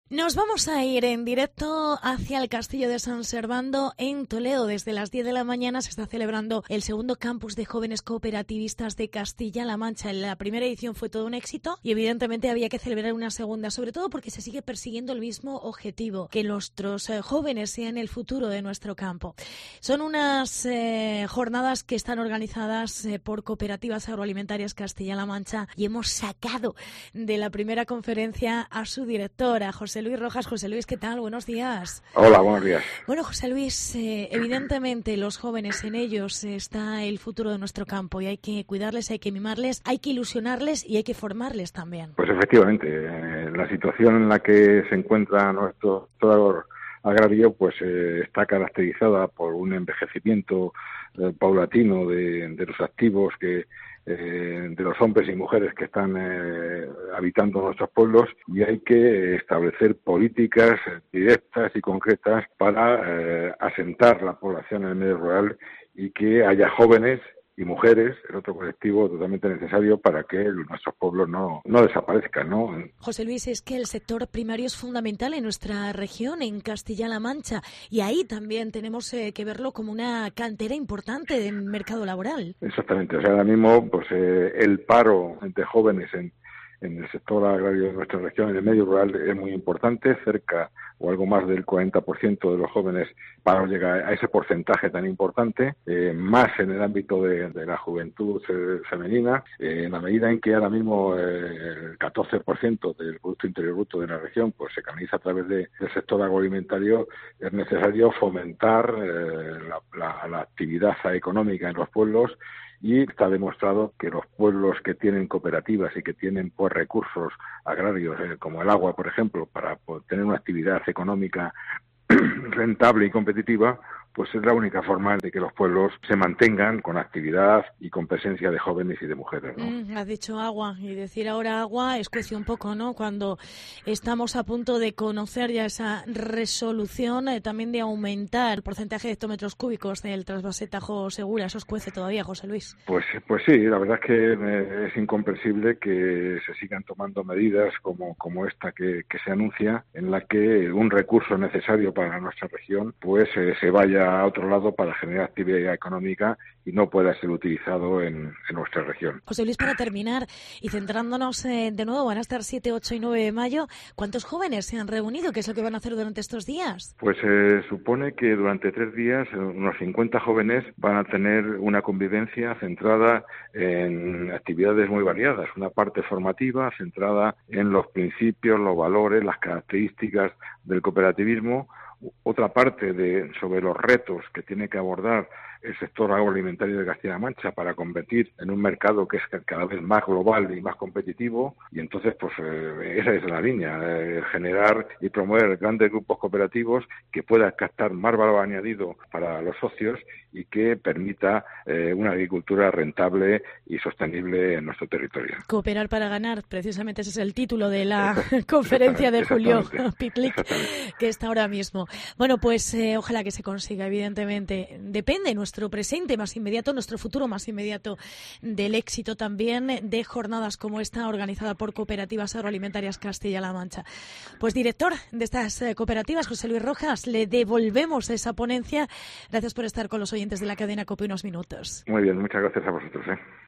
Nos vamos a ir en directo hacia el Castillo de San Servando en Toledo. Desde las 10 de la mañana se está celebrando el segundo campus de jóvenes cooperativistas de Castilla-La Mancha. La primera edición fue todo un éxito y evidentemente había que celebrar una segunda, sobre todo porque se sigue persiguiendo el mismo objetivo, que nuestros jóvenes sean el futuro de nuestro campo. Son unas jornadas que están organizadas por Cooperativas Agroalimentarias Castilla-La Mancha y hemos sacado de la primera conferencia a su directora, José Luis Rojas. José Luis, ¿qué tal? Buenos días. Hola, buenos días. Bueno, José Luis, evidentemente los jóvenes, en ellos está el futuro de nuestro campo y hay que cuidarles, hay que mimarles, hay que ilusionarles y hay que formarles también. Pues efectivamente, la situación en la que se encuentra nuestro sector agrario pues está caracterizada por un envejecimiento paulatino de los activos de los hombres y mujeres que están habitando nuestros pueblos, y hay que establecer políticas directas y concretas para asentar la población en el medio rural y que haya jóvenes y mujeres, el otro colectivo totalmente necesario para que nuestros pueblos no desaparezcan, ¿no? José Luis, es que el sector primario es fundamental en nuestra región, en Castilla-La Mancha, y ahí también tenemos que verlo como una cantera importante del mercado laboral. Exactamente, o sea, ahora mismo pues el paro de jóvenes en el sector agrario de nuestra región, en el medio rural, es muy importante. Cerca o algo más del 40% de los jóvenes paro llega a ese porcentaje tan importante, más en el ámbito de la juventud femenina, en la medida en que ahora mismo el 14% del Producto Interior Bruto de la región pues se canaliza a través del sector agroalimentario. Es necesario fomentar la actividad económica en los pueblos, y está demostrado que los pueblos que tienen cooperativas y que tienen pues recursos agrarios como el agua, por ejemplo, para tener una actividad económica rentable y competitiva, pues es la única forma de que los pueblos se mantengan con actividad y con presencia de jóvenes y de mujeres, ¿no? Has dicho agua, y decir ahora agua escuece un poco, ¿no? Cuando estamos a punto de conocer ya esa resolución también de aumentar el porcentaje de hectómetros cúbicos del trasvase Tajo Segura. Eso escuece todavía, José Luis. Pues sí, la verdad es que es incomprensible que se sigan tomando medidas como esta que se anuncia, en la que un recurso necesario para nuestra región pues se vaya a otro lado para generar actividad económica y no pueda ser utilizado en nuestra región. José Luis, para terminar y centrándonos de nuevo, van a estar 7, 8 y 9 de mayo. ¿Cuántos jóvenes se han reunido? ¿Qué es lo que van a hacer durante estos días? Pues se supone que durante 3 días unos 50 jóvenes van a tener una convivencia centrada en actividades muy variadas. Una parte formativa centrada en los principios, los valores, las características del cooperativismo. Otra parte sobre los retos que tiene que abordar el sector agroalimentario de Castilla-La Mancha para competir en un mercado que es cada vez más global y más competitivo, y entonces pues esa es la línea, generar y promover grandes grupos cooperativos que puedan captar más valor añadido para los socios y que permita una agricultura rentable y sostenible en nuestro territorio. Cooperar para ganar, precisamente ese es el título de la conferencia de Julio Pitlick, que está ahora mismo. Bueno, pues ojalá que se consiga, evidentemente. Depende nuestro presente más inmediato, nuestro futuro más inmediato, del éxito también de jornadas como esta organizada por Cooperativas Agroalimentarias Castilla-La Mancha. Pues director de estas cooperativas, José Luis Rojas, le devolvemos esa ponencia. Gracias por estar con los oyentes de la cadena COPE unos minutos. Muy bien, muchas gracias a vosotros.